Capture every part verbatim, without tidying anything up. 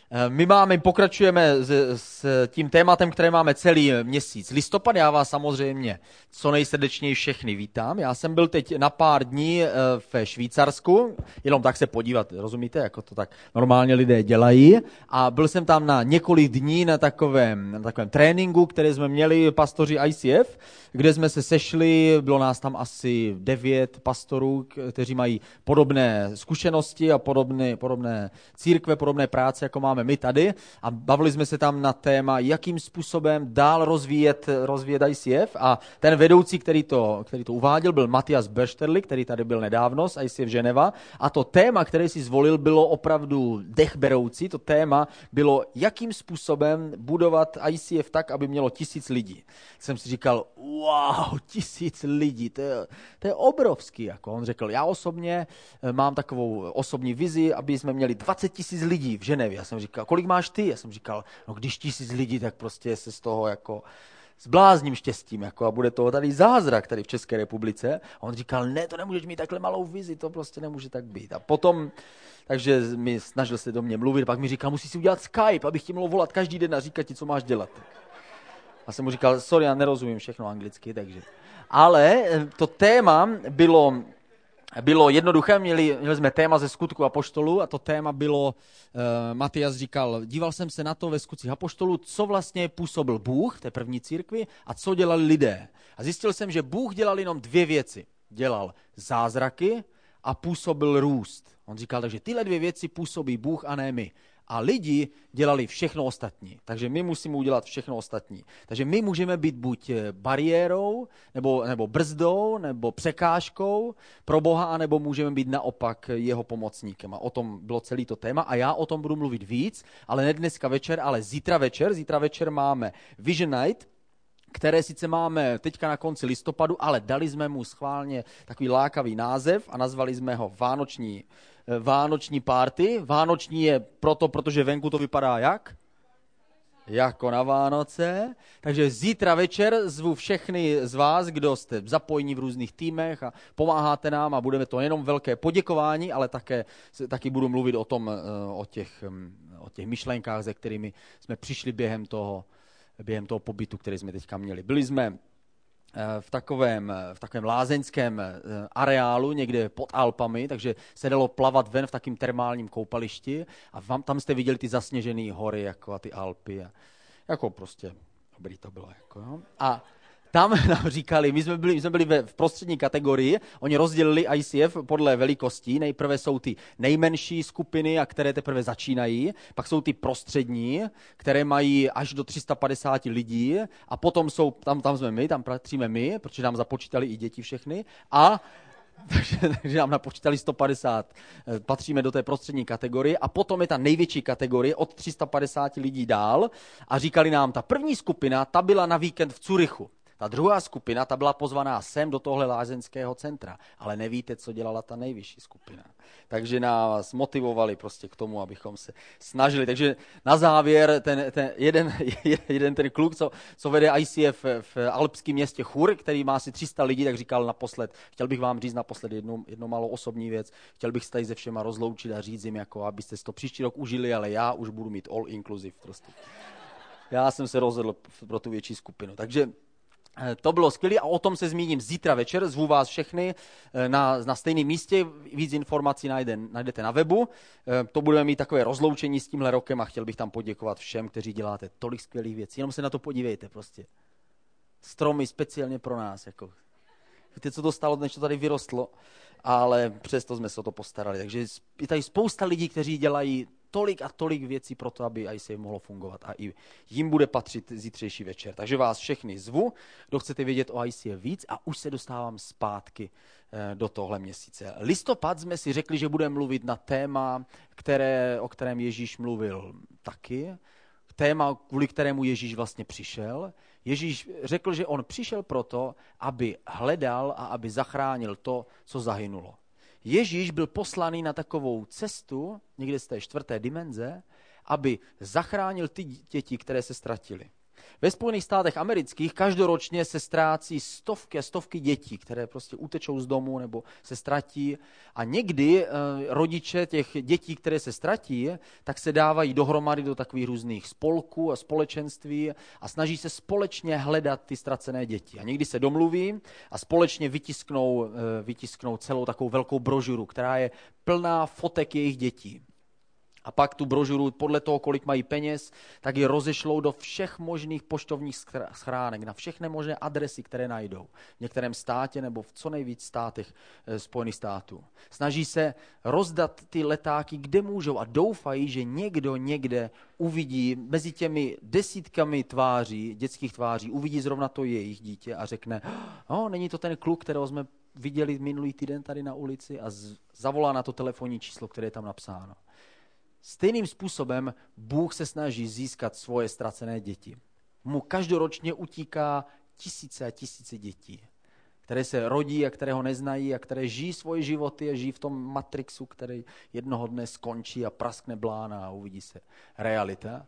My máme, pokračujeme s, s tím tématem, které máme celý měsíc listopad. Já vás samozřejmě co nejsrdečněji všechny vítám. Já jsem byl teď na pár dní ve Švýcarsku, jenom tak se podívat, rozumíte, jako to tak normálně lidé dělají. A byl jsem tam na několik dní na takovém, na takovém tréninku, které jsme měli pastoři I C F, kde jsme se sešli, bylo nás tam asi devět pastorů, kteří mají podobné zkušenosti a podobné, podobné církve, podobné práce, jako máme my tady, a bavili jsme se tam na téma, jakým způsobem dál rozvíjet, rozvíjet I C F, a ten vedoucí, který to, který to uváděl, byl Matthias Bersterli, který tady byl nedávno z I C F Ženeva, a to téma, které si zvolil, bylo opravdu dechberoucí. To téma bylo, jakým způsobem budovat I C F tak, aby mělo tisíc lidí. Jsem si říkal, wow, tisíc lidí, to je, to je obrovský. Jako on řekl, já osobně mám takovou osobní vizi, aby jsme měli dvacet tisíc lidí v Ženevě. Já jsem říkal, kolik máš ty? Já jsem říkal, no když tisíc lidí, tak prostě se z toho jako zblázním štěstím, jako, a bude toho tady zázrak tady v České republice. A on říkal, ne, to nemůžeš mít takhle malou vizi, to prostě nemůže tak být. A potom, takže mi snažil se do mě mluvit, pak mi říkal, musíš si udělat Skype, abych ti mohl volat každý den a říkat ti, co máš dělat. A jsem mu říkal, sorry, já nerozumím všechno anglicky, takže. Ale to téma bylo, bylo jednoduché, měli, měli jsme téma ze Skutku apoštolů, a to téma bylo, uh, Matias říkal, díval jsem se na to ve Skutcích apoštolů, co vlastně působil Bůh v té první církvi a co dělali lidé. A zjistil jsem, že Bůh dělal jenom dvě věci. Dělal zázraky a působil růst. On říkal, takže tyhle dvě věci působí Bůh a ne my. A lidi dělali všechno ostatní. Takže my musíme udělat všechno ostatní. Takže my můžeme být buď bariérou, nebo, nebo brzdou, nebo překážkou pro Boha, anebo můžeme být naopak jeho pomocníkem. A o tom bylo celé to téma. A já o tom budu mluvit víc, ale ne dneska večer, ale zítra večer. Zítra večer máme Vision Night, které sice máme teďka na konci listopadu, ale dali jsme mu schválně takový lákavý název a nazvali jsme ho Vánoční Vánoční party. Vánoční je proto, protože venku to vypadá jak? Jako na Vánoce. Takže zítra večer zvu všechny z vás, kdo jste zapojení v různých týmech a pomáháte nám, a budeme to jenom velké poděkování, ale také, taky budu mluvit o tom, o těch, o těch myšlenkách, se kterými jsme přišli během toho, během toho pobytu, který jsme teďka měli. Byli jsme v takovém, v takovém lázeňském areálu někde pod Alpami, takže se dalo plavat ven v takém termálním koupališti a vám, tam jste viděli ty zasněžené hory jako a ty Alpy. A jako prostě dobrý to bylo. Jako, jo. A tam nám říkali, my jsme byli, my jsme byli ve, v prostřední kategorii, oni rozdělili I C F podle velikostí, nejprve jsou ty nejmenší skupiny, a které teprve začínají, pak jsou ty prostřední, které mají až do tři sta padesát lidí, a potom jsou, tam, tam jsme my, tam patříme my, protože nám započítali i děti všechny, a takže, takže nám napočítali sto padesát, patříme do té prostřední kategorie, a potom je ta největší kategorie od tři sta padesát lidí dál, a říkali nám, ta první skupina, ta byla na víkend v Curychu. Ta druhá skupina, ta byla pozvaná sem do tohle lázeňského centra, ale nevíte, co dělala ta nejvyšší skupina. Takže nás motivovali prostě k tomu, abychom se snažili. Takže na závěr ten, ten jeden, jeden ten kluk, co, co vede I C F v alpském městě Chur, který má asi tři sta lidí, tak říkal naposled, chtěl bych vám říct naposled jednu, jednu malou osobní věc, chtěl bych se tady se všema rozloučit a říct jim, jako, abyste si to příští rok užili, ale já už budu mít all inclusive. Prostě. Já jsem se rozhodl pro tu větší skupinu. Takže to bylo skvělé, a o tom se zmíním zítra večer. Zvu vás všechny na, na stejném místě. Víc informací najde, najdete na webu. To budeme mít takové rozloučení s tímhle rokem a chtěl bych tam poděkovat všem, kteří děláte tolik skvělých věcí. Jenom se na to podívejte prostě. Stromy speciálně pro nás. Jako. Víte, co to stalo, než to tady vyrostlo? Ale přesto jsme se o to postarali. Takže je tady spousta lidí, kteří dělají tolik a tolik věcí pro to, aby I C F mohlo fungovat, a i jim bude patřit zítřejší večer. Takže vás všechny zvu, kdo chcete vědět o I C F víc, a už se dostávám zpátky do tohle měsíce. Listopad jsme si řekli, že budeme mluvit na téma, které, o kterém Ježíš mluvil taky, téma, kvůli kterému Ježíš vlastně přišel. Ježíš řekl, že on přišel proto, aby hledal a aby zachránil to, co zahynulo. Ježíš byl poslaný na takovou cestu, někde z té čtvrté dimenze, aby zachránil ty děti, které se ztratily. Ve Spojených státech amerických každoročně se ztrácí stovky a stovky dětí, které prostě utečou z domu nebo se ztratí. A někdy e, rodiče těch dětí, které se ztratí, tak se dávají dohromady do takových různých spolků a společenství a snaží se společně hledat ty ztracené děti. A někdy se domluví a společně vytisknou, e, vytisknou celou takovou velkou brožuru, která je plná fotek jejich dětí. A pak tu brožuru podle toho, kolik mají peněz, tak ji rozešlou do všech možných poštovních schránek, na všechny možné adresy, které najdou. V některém státě nebo v co nejvíc státech e, Spojených států. Snaží se rozdat ty letáky, kde můžou a doufají, že někdo někde uvidí mezi těmi desítkami tváří, dětských tváří, uvidí zrovna to jejich dítě a řekne, oh, není to ten kluk, kterého jsme viděli minulý týden tady na ulici a z- zavolá na to telefonní číslo, které je tam napsáno. Stejným způsobem Bůh se snaží získat svoje ztracené děti. Mu každoročně utíká tisíce a tisíce dětí, které se rodí a které ho neznají a které žijí svoje životy a žijí v tom matrixu, který jednoho dne skončí a praskne blána a uvidí se realita.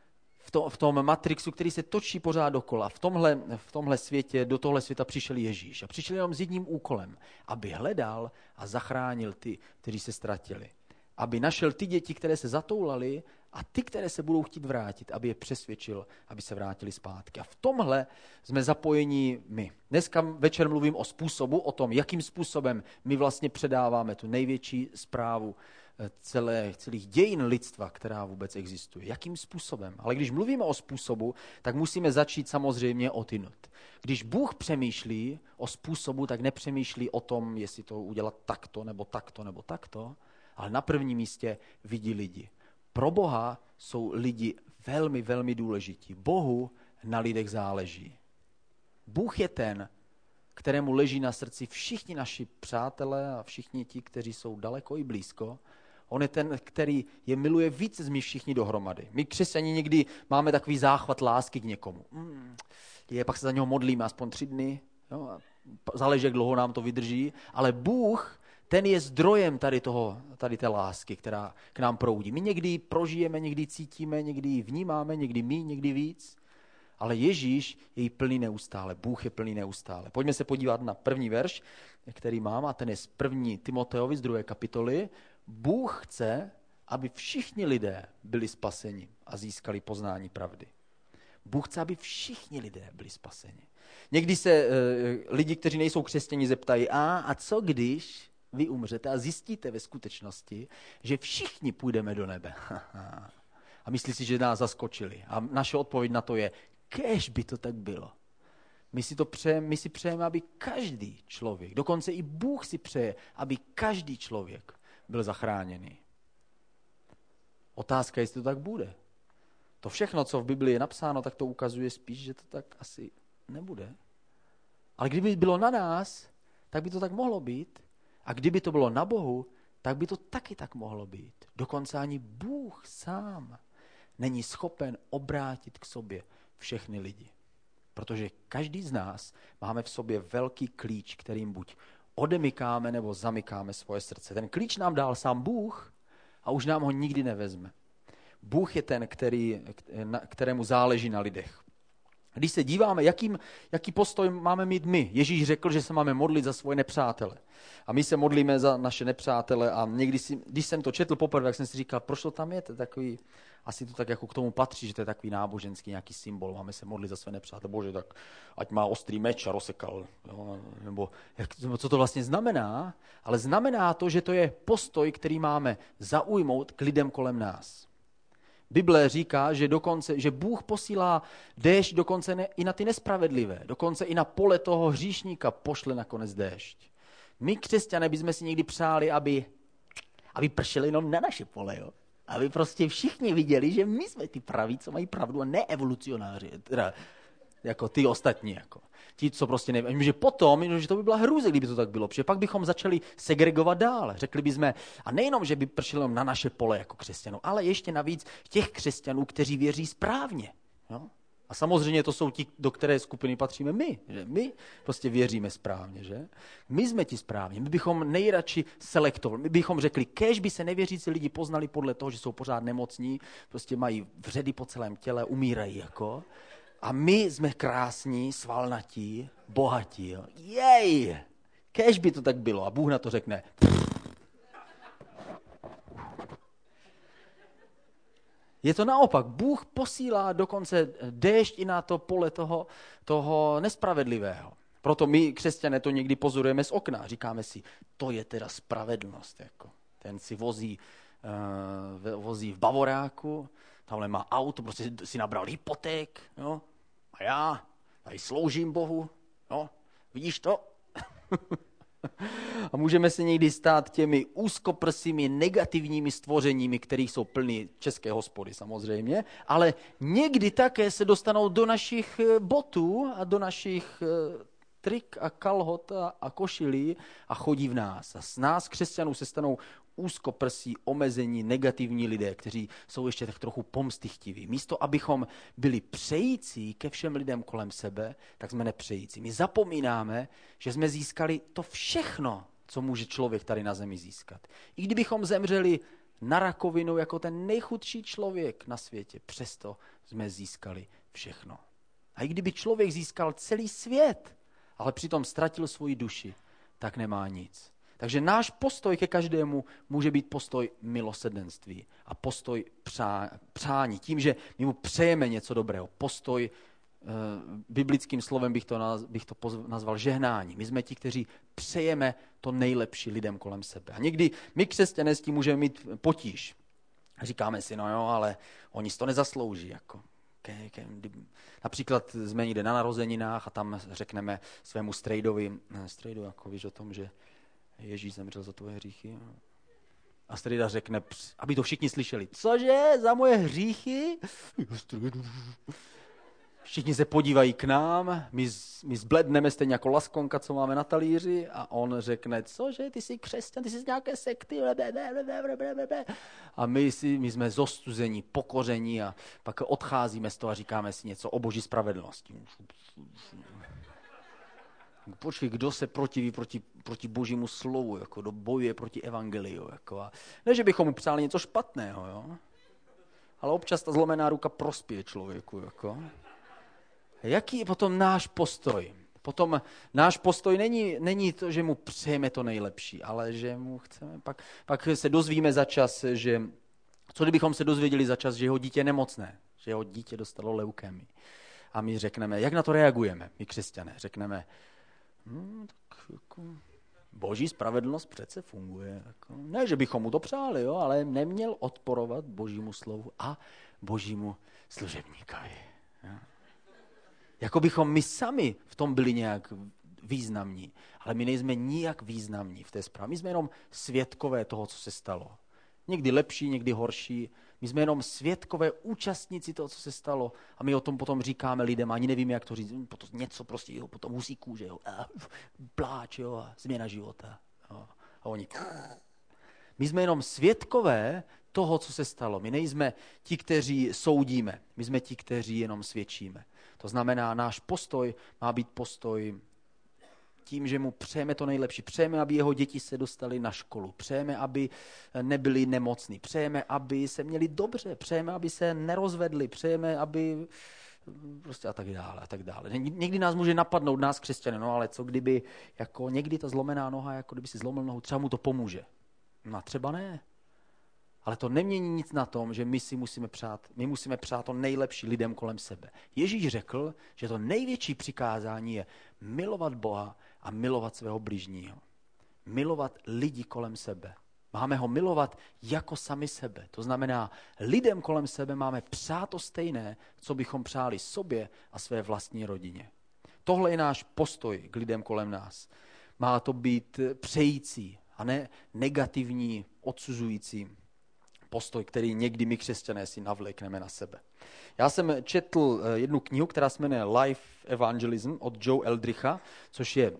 V, to, v tom matrixu, který se točí pořád dokola. V tomhle, v tomhle světě, do tohle světa přišel Ježíš. A přišel jenom s jedním úkolem, aby hledal a zachránil ty, kteří se ztratili. Aby našel ty děti, které se zatoulaly a ty, které se budou chtít vrátit, aby je přesvědčil, aby se vrátili zpátky. A v tomhle jsme zapojení my. Dneska večer mluvím o způsobu, o tom, jakým způsobem my vlastně předáváme tu největší zprávu celé, celých dějin lidstva, která vůbec existuje. Jakým způsobem? Ale když mluvíme o způsobu, tak musíme začít samozřejmě odinut. Když Bůh přemýšlí o způsobu, tak nepřemýšlí o tom, jestli to udělat takto, nebo takto, nebo takto, ale na prvním místě vidí lidi. Pro Boha jsou lidi velmi, velmi důležití. Bohu na lidech záleží. Bůh je ten, kterému leží na srdci všichni naši přátelé a všichni ti, kteří jsou daleko i blízko. On je ten, který je miluje víc z my všichni dohromady. My křesťané někdy máme takový záchvat lásky k někomu. Mm, je, pak se za něho modlíme aspoň tři dny. Jo, a záleží, jak dlouho nám to vydrží. Ale Bůh, ten je zdrojem tady, toho, tady té lásky, která k nám proudí. My někdy ji prožijeme, někdy cítíme, někdy ji vnímáme, někdy my, někdy víc. Ale Ježíš je jí plný neustále. Bůh je plný neustále. Pojďme se podívat na první verš, který mám, a ten je z první Timoteovi z druhé kapitoly. Bůh chce, aby všichni lidé byli spaseni a získali poznání pravdy. Bůh chce, aby všichni lidé byli spaseni. Někdy se e, lidi, kteří nejsou křesťané, zeptají, a, a co když vy umřete a zjistíte ve skutečnosti, že všichni půjdeme do nebe. A myslí si, že nás zaskočili. A naše odpověď na to je, kéž by to tak bylo. My si, to přejeme, my si přejeme, aby každý člověk, dokonce i Bůh si přeje, aby každý člověk byl zachráněný. Otázka, jestli to tak bude. To všechno, co v Biblii je napsáno, tak to ukazuje spíš, že to tak asi nebude. Ale kdyby bylo na nás, tak by to tak mohlo být. A kdyby to bylo na Bohu, tak by to taky tak mohlo být. Dokonce ani Bůh sám není schopen obrátit k sobě všechny lidi. Protože každý z nás máme v sobě velký klíč, kterým buď odemykáme nebo zamykáme svoje srdce. Ten klíč nám dal sám Bůh a už nám ho nikdy nevezme. Bůh je ten, který, kterému záleží na lidech. Když se díváme, jakým, jaký postoj máme mít my. Ježíš řekl, že se máme modlit za svoje nepřátele. A my se modlíme za naše nepřátele a někdy, si, když jsem to četl poprvé, tak jsem si říkal, proč to tam je? To je takový, asi to tak jako k tomu patří, že to je takový náboženský nějaký symbol. Máme se modlit za své nepřátele. Bože, tak ať má ostrý meč a rozsekal. Jo? Nebo jak, co to vlastně znamená? Ale znamená to, že to je postoj, který máme zaujmout k lidem kolem nás. Bible říká, že dokonce, že Bůh posílá déšť dokonce ne, i na ty nespravedlivé. Dokonce i na pole toho hříšníka pošle nakonec déšť. My, křesťané, bychom si někdy přáli, aby, aby pršeli jenom na naše pole. Jo? Aby prostě všichni viděli, že my jsme ty praví, co mají pravdu, a ne evolucionáři. Teda, jako ty ostatní. Jako. Ti, co prostě nevím. Že potom, že to by byla hrůze, kdyby to tak bylo. Protože pak bychom začali segregovat dál. Řekli bychom, a nejenom, že by pršelo na naše pole jako křesťanů, ale ještě navíc těch křesťanů, kteří věří správně. Jo? A samozřejmě to jsou ti, do které skupiny patříme my. Že? My prostě věříme správně. Že? My jsme ti správně. My bychom nejradši selektovali. My bychom řekli, kéž by se nevěřící lidi poznali podle toho, že jsou pořád nemocní, prostě mají vředy po celém těle, umírají jako. A my jsme krásní, svalnatí, bohatí. Jo. Jej! Kéž by to tak bylo. A Bůh na to řekne. Je to naopak. Bůh posílá dokonce déšť i na to pole toho, toho nespravedlivého. Proto my, křesťané, to někdy pozorujeme z okna. Říkáme si, to je teda spravedlnost. Jako. Ten si vozí, uh, vozí v Bavoráku, tamhle má auto, prostě si nabral hypoték. Jo? A já tady sloužím Bohu. Jo? Vidíš to? A můžeme se někdy stát těmi úzkoprsými negativními stvořeními, kterých jsou plný české hospody samozřejmě, ale někdy také se dostanou do našich botů a do našich trik a kalhot a, a košilí a chodí v nás. A z nás, křesťanů, se stanou úzkoprsí, omezení, negativní lidé, kteří jsou ještě tak trochu pomstychtiví. Místo, abychom byli přející ke všem lidem kolem sebe, tak jsme nepřející. My zapomínáme, že jsme získali to všechno, co může člověk tady na zemi získat. I kdybychom zemřeli na rakovinu jako ten nejchudší člověk na světě, přesto jsme získali všechno. A i kdyby člověk získal celý svět, ale přitom ztratil svoji duši, tak nemá nic. Takže náš postoj ke každému může být postoj milosrdenství a postoj přá, přání. Tím, že my mu přejeme něco dobrého. Postoj, e, biblickým slovem bych to, naz, bych to nazval žehnání. My jsme ti, kteří přejeme to nejlepší lidem kolem sebe. A někdy my, křesťané, s tím můžeme mít potíž. Říkáme si, no jo, ale oni si to nezaslouží. Jako. Ke, ke, například jsme někde na narozeninách a tam řekneme svému strejdovi, strejdu, jako víš o tom, že Ježíš zemřel za tvoje hříchy. A strejda řekne, aby to všichni slyšeli, cože, za moje hříchy? Všichni se podívají k nám, my, my zbledneme stejně jako laskonka, co máme na talíři, a on řekne, cože, ty jsi křesťan, ty jsi z nějaké sekty, a my, si, my jsme zostuzení, pokoření a pak odcházíme z toho a říkáme si něco o boží spravedlnosti. Počkej, kdo se protiví proti, proti božímu slovu, jako kdo bojuje proti evangeliu. Jako a ne, že bychom mu přáli něco špatného, jo? Ale občas ta zlomená ruka prospěje člověku. Jako. Jaký je potom náš postoj? Potom náš postoj není, není to, že mu přejeme to nejlepší, ale že mu chceme, pak, pak se dozvíme za čas, že, co kdybychom se dozvěděli za čas, že jeho dítě je nemocné, že jeho dítě dostalo leukémii. A my řekneme, jak na to reagujeme, my křesťané, řekneme, Hmm, tak jako, boží spravedlnost přece funguje. Jako, ne, že bychom mu to přáli, jo, ale neměl odporovat božímu slovu a božímu služebníkovi. Jo. Jako bychom my sami v tom byli nějak významní, ale my nejsme nijak významní v té zprávě. My jsme jenom svědkové toho, co se stalo. Někdy lepší, někdy horší. My jsme jenom svědkové účastníci toho, co se stalo, a my o tom potom říkáme lidem, ani nevíme, jak to říct, potom něco prostě, jo, potom husí kůže, jo, a pláč, jo, a změna života. Jo, a oni... My jsme jenom svědkové toho, co se stalo. My nejsme ti, kteří soudíme, my jsme ti, kteří jenom svědčíme. To znamená, náš postoj má být postoj tím, že mu přejeme to nejlepší. Přejeme, aby jeho děti se dostali na školu. Přejeme, aby nebyli nemocní. Přejeme, aby se měli dobře. Přejeme, aby se nerozvedli. Přejeme, aby... Prostě a tak dále, a tak dále. Někdy nás může napadnout, nás křesťané, no ale co kdyby, jako někdy ta zlomená noha, jako kdyby si zlomil nohu, třeba mu to pomůže. No a třeba ne. Ale to nemění nic na tom, že my si musíme přát, my musíme přát to nejlepší lidem kolem sebe. Ježíš řekl, že to největší přikázání je milovat Boha a milovat svého bližního. Milovat lidi kolem sebe. Máme ho milovat jako sami sebe. To znamená, lidem kolem sebe máme přát to stejné, co bychom přáli sobě a své vlastní rodině. Tohle je náš postoj k lidem kolem nás. Má to být přející a ne negativní, odsuzující postoj, který někdy my křesťané si navlékneme na sebe. Já jsem četl jednu knihu, která se jmenuje Life Evangelism od Joe Eldricha, což je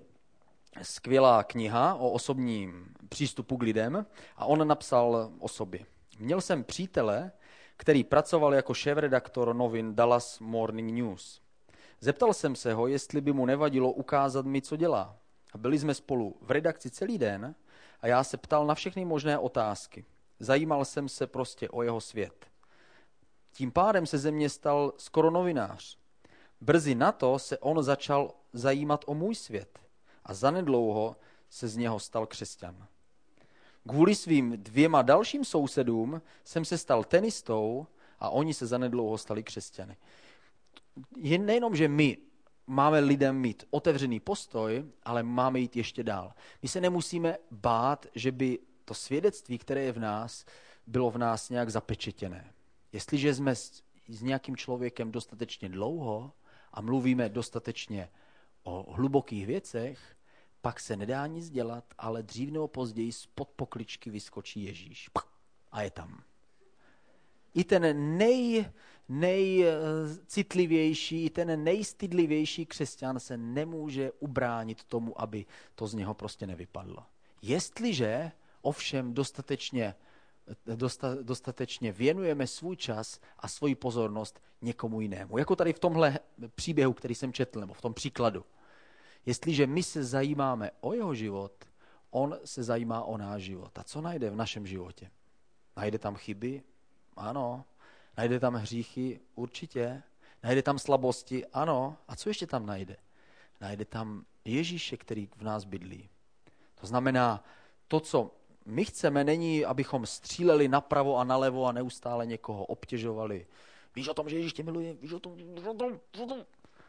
skvělá kniha o osobním přístupu k lidem, a on napsal o sobě. Měl jsem přítele, který pracoval jako šéfredaktor novin Dallas Morning News. Zeptal jsem se ho, jestli by mu nevadilo ukázat mi, co dělá. A byli jsme spolu v redakci celý den a já se ptal na všechny možné otázky. Zajímal jsem se prostě o jeho svět. Tím pádem se ze mě stal skoro novinář. Brzy na to se on začal zajímat o můj svět a zanedlouho se z něho stal křesťan. Kvůli svým dvěma dalším sousedům jsem se stal tenistou a oni se zanedlouho stali křesťany. Je nejenom, že my máme lidem mít otevřený postoj, ale máme jít ještě dál. My se nemusíme bát, že by to svědectví, které je v nás, bylo v nás nějak zapečetěné. Jestliže jsme s, s nějakým člověkem dostatečně dlouho a mluvíme dostatečně o hlubokých věcech, pak se nedá nic dělat, ale dřív nebo později spod pokličky vyskočí Ježíš. A je tam. I ten nej, nejcitlivější, ten nejstydlivější křesťan se nemůže ubránit tomu, aby to z něho prostě nevypadlo. Jestliže ovšem dostatečně, dosta, dostatečně věnujeme svůj čas a svoji pozornost někomu jinému. Jako tady v tomhle příběhu, který jsem četl, nebo v tom příkladu. Jestliže my se zajímáme o jeho život, on se zajímá o náš život. A co najde v našem životě? Najde tam chyby? Ano. Najde tam hříchy? Určitě. Najde tam slabosti? Ano. A co ještě tam najde? Najde tam Ježíše, který v nás bydlí. To znamená, to, co my chceme, není, abychom stříleli napravo a nalevo a neustále někoho obtěžovali. Víš o tom, že Ježíš tě miluje? Víš o tom? Víš o tom? Víš o tom?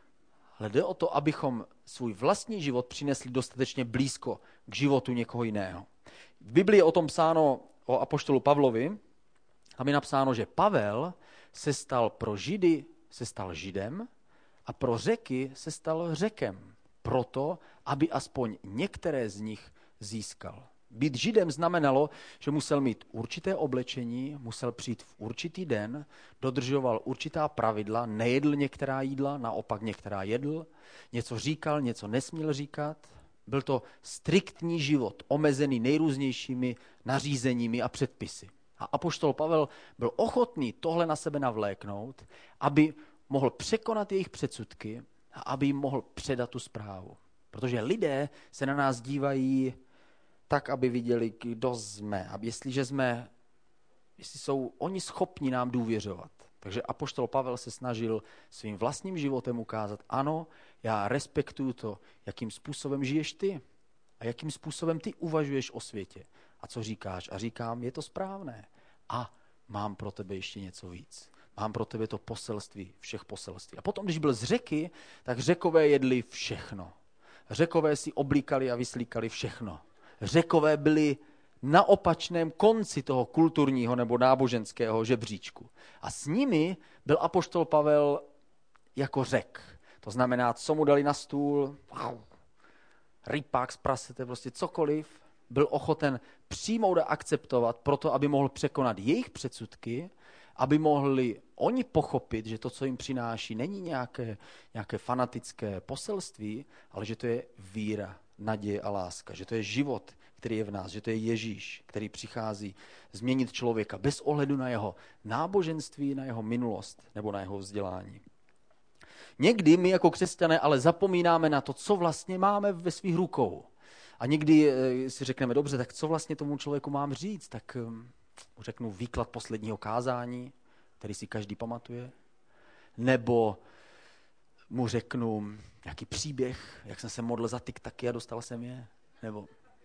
Ale jde o to, abychom svůj vlastní život přinesli dostatečně blízko k životu někoho jiného. V Biblii je o tom psáno o apoštolu Pavlovi. Tam je napsáno, že Pavel se stal pro Židy, se stal Židem a pro Řeky se stal Řekem. Proto, aby aspoň některé z nich získal. Být Židem znamenalo, že musel mít určité oblečení, musel přijít v určitý den, dodržoval určitá pravidla, nejedl některá jídla, naopak některá jedl, něco říkal, něco nesměl říkat. Byl to striktní život, omezený nejrůznějšími nařízeními a předpisy. A apoštol Pavel byl ochotný tohle na sebe navléknout, aby mohl překonat jejich předsudky a aby jim mohl předat tu zprávu. Protože lidé se na nás dívají tak, aby viděli, kdo jsme. A jestliže jsme, jestli jsou oni schopni nám důvěřovat. Takže apoštol Pavel se snažil svým vlastním životem ukázat, ano, já respektuju to, jakým způsobem žiješ ty a jakým způsobem ty uvažuješ o světě. A co říkáš? A říkám, je to správné. A mám pro tebe ještě něco víc. Mám pro tebe to poselství, všech poselství. A potom, když byl z Řeky, tak Řekové jedli všechno. Řekové si oblíkali a vyslíkali všechno. Řekové byli na opačném konci toho kulturního nebo náboženského žebříčku. A s nimi byl apoštol Pavel jako Řek. To znamená, co mu dali na stůl, wow, rypák z prasete, prostě cokoliv, byl ochoten přijmout a akceptovat proto, aby mohl překonat jejich předsudky, aby mohli oni pochopit, že to, co jim přináší, není nějaké, nějaké fanatické poselství, ale že to je víra, naděje a láska, že to je život, který je v nás, že to je Ježíš, který přichází změnit člověka bez ohledu na jeho náboženství, na jeho minulost nebo na jeho vzdělání. Někdy my jako křesťané ale zapomínáme na to, co vlastně máme ve svých rukou. A někdy si řekneme, dobře, tak co vlastně tomu člověku mám říct? Tak mu řeknu výklad posledního kázání, který si každý pamatuje. Nebo mu řeknu nějaký příběh, jak jsem se modlil za tiktaky a dostal jsem je. Nebo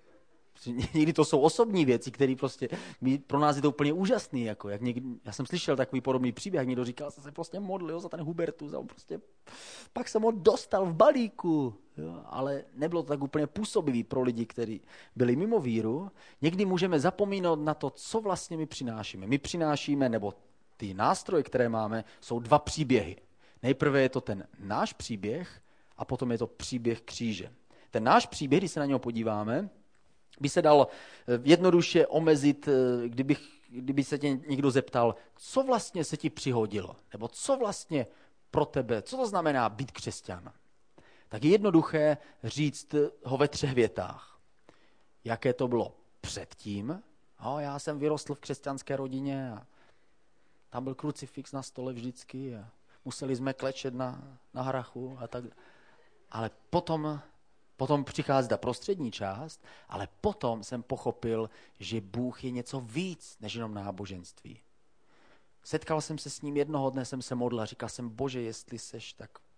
někdy to jsou osobní věci, které prostě, pro nás je to úplně úžasný. Jako, jak někdy, já jsem slyšel takový podobný příběh, jak někdo říkal, že se prostě modlil za ten Hubertus a prostě, pak jsem ho dostal v balíku. Jo, ale nebylo to tak úplně působivý pro lidi, kteří byli mimo víru. Někdy můžeme zapomínat na to, co vlastně my přinášíme. My přinášíme, nebo ty nástroje, které máme, jsou dva příběhy. Nejprve je to ten náš příběh a potom je to příběh kříže. Ten náš příběh, když se na něho podíváme, by se dal jednoduše omezit, kdybych, kdyby se tě někdo zeptal, co vlastně se ti přihodilo, nebo co vlastně pro tebe, co to znamená být křesťan. Tak je jednoduché říct ho ve třech větách. Jaké to bylo předtím? No, já jsem vyrostl v křesťanské rodině a tam byl krucifix na stole vždycky a museli jsme klečet na, na hrachu a tak. Ale potom, potom přichází ta prostřední část, ale potom jsem pochopil, že Bůh je něco víc než jenom náboženství. Setkal jsem se s ním jednoho dne, jsem se modlil a říkal jsem, Bože, jestli seš, tak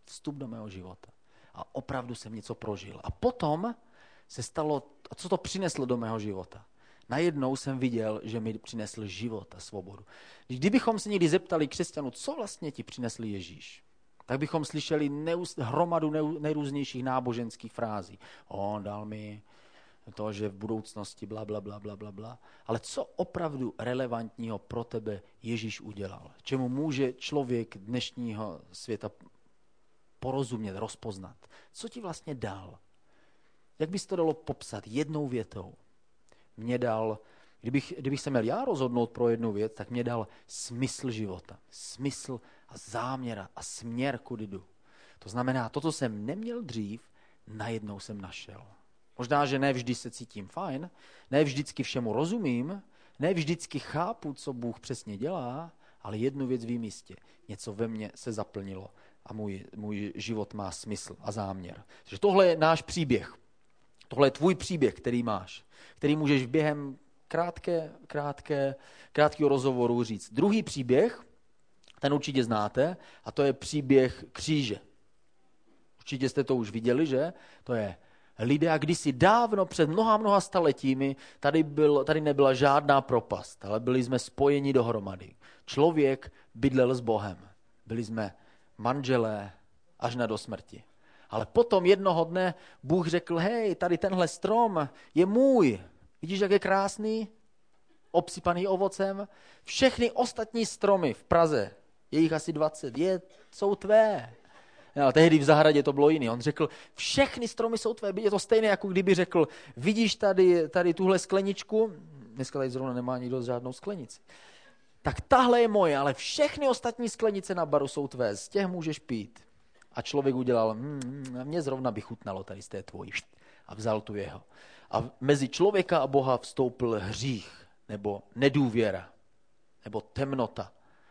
vstup do mého života. A opravdu jsem něco prožil. A potom se stalo, a co to přineslo do mého života? Najednou jsem viděl, že mi přinesl život a svobodu. Kdybychom se někdy zeptali křesťanů, co vlastně ti přinesl Ježíš, tak bychom slyšeli neust, hromadu nejrůznějších náboženských frází. On dal mi to, že v budoucnosti bla, bla, bla, bla, bla, bla. Ale co opravdu relevantního pro tebe Ježíš udělal? Čemu může člověk dnešního světa porozumět, rozpoznat? Co ti vlastně dal? Jak bys to dalo popsat jednou větou? Mě dal, kdybych, kdybych se měl já rozhodnout pro jednu věc, tak mě dal smysl života. Smysl a záměr a směr, kudy jdu. To znamená, to, co jsem neměl dřív, najednou jsem našel. Možná, že ne vždy se cítím fajn, ne vždycky všemu rozumím, ne vždycky chápu, co Bůh přesně dělá, ale jednu věc vím jistě. Něco ve mně se zaplnilo a můj, můj život má smysl a záměr. Takže tohle je náš příběh. Tohle je tvůj příběh, který máš, který můžeš během krátké, krátké, krátkého rozhovoru říct. Druhý příběh, ten určitě znáte, a to je příběh kříže. Určitě jste to už viděli, že? To je lidé, a kdysi dávno před mnoha, mnoha staletími tady, byl, tady nebyla žádná propast, ale byli jsme spojeni dohromady. Člověk bydlel s Bohem. Byli jsme manželé až na do smrti. Ale potom jednoho dne Bůh řekl, hej, tady tenhle strom je můj. Vidíš, jak je krásný? Obsypaný ovocem. Všechny ostatní stromy v Praze, je jich asi dvacet, je, jsou tvé. No, tehdy v zahradě to bylo jiný. On řekl, všechny stromy jsou tvé. Je to stejné, jako kdyby řekl, vidíš tady, tady tuhle skleničku? Dneska tady zrovna nemá nikdo žádnou sklenici. Tak tahle je moje, ale všechny ostatní sklenice na baru jsou tvé. Z těch můžeš pít. A člověk udělal, hm, mě zrovna by chutnalo tady z té tvojí. A vzal tu jeho. A mezi člověka a Boha vstoupil hřích, nebo nedůvěra, nebo temnota,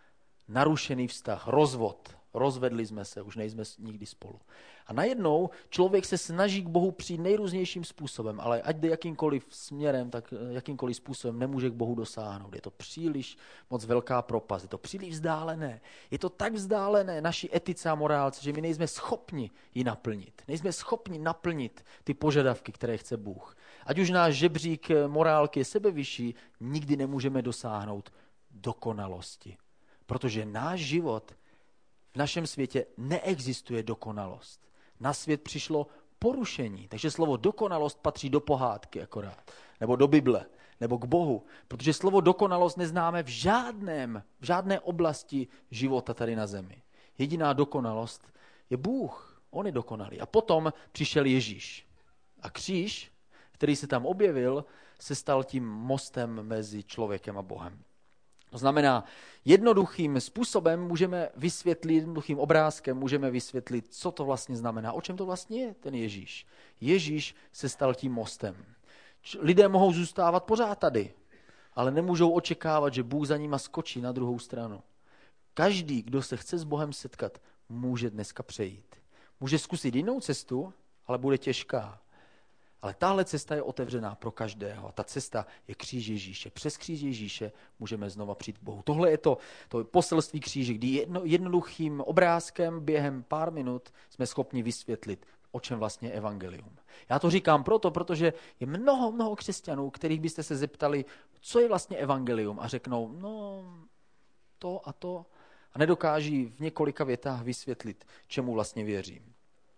narušený vztah, rozvod. Rozvedli jsme se, už nejsme nikdy spolu. A najednou člověk se snaží k Bohu přijít nejrůznějším způsobem, ale ať jde jakýmkoliv směrem, tak jakýmkoliv způsobem nemůže k Bohu dosáhnout. Je to příliš moc velká propast, je to příliš vzdálené. Je to tak vzdálené naší etice a morálce, že my nejsme schopni ji naplnit. Nejsme schopni naplnit ty požadavky, které chce Bůh. Ať už náš žebřík morálky je sebevyšší, nikdy nemůžeme dosáhnout dokonalosti. Protože náš život v našem světě neexistuje dokonalost. Na svět přišlo porušení, takže slovo dokonalost patří do pohádky akorát, nebo do Bible, nebo k Bohu, protože slovo dokonalost neznáme v žádném, v žádné oblasti života tady na zemi. Jediná dokonalost je Bůh, on je dokonalý. A potom přišel Ježíš. A kříž, který se tam objevil, se stal tím mostem mezi člověkem a Bohem. To znamená, jednoduchým způsobem můžeme vysvětlit, jednoduchým obrázkem můžeme vysvětlit, co to vlastně znamená, o čem to vlastně je ten Ježíš. Ježíš se stal tím mostem. Lidé mohou zůstávat pořád tady, ale nemůžou očekávat, že Bůh za nima skočí na druhou stranu. Každý, kdo se chce s Bohem setkat, může dneska přejít. Může zkusit jinou cestu, ale bude těžká. Ale tahle cesta je otevřená pro každého. Ta cesta je kříž Ježíše. Přes kříž Ježíše můžeme znova přijít k Bohu. Tohle je to, to poselství kříže, kdy jedno, jednoduchým obrázkem během pár minut jsme schopni vysvětlit, o čem vlastně je evangelium. Já to říkám proto, protože je mnoho, mnoho křesťanů, kterých byste se zeptali, co je vlastně evangelium, a řeknou, no to a to, a nedokáží v několika větách vysvětlit, čemu vlastně věřím.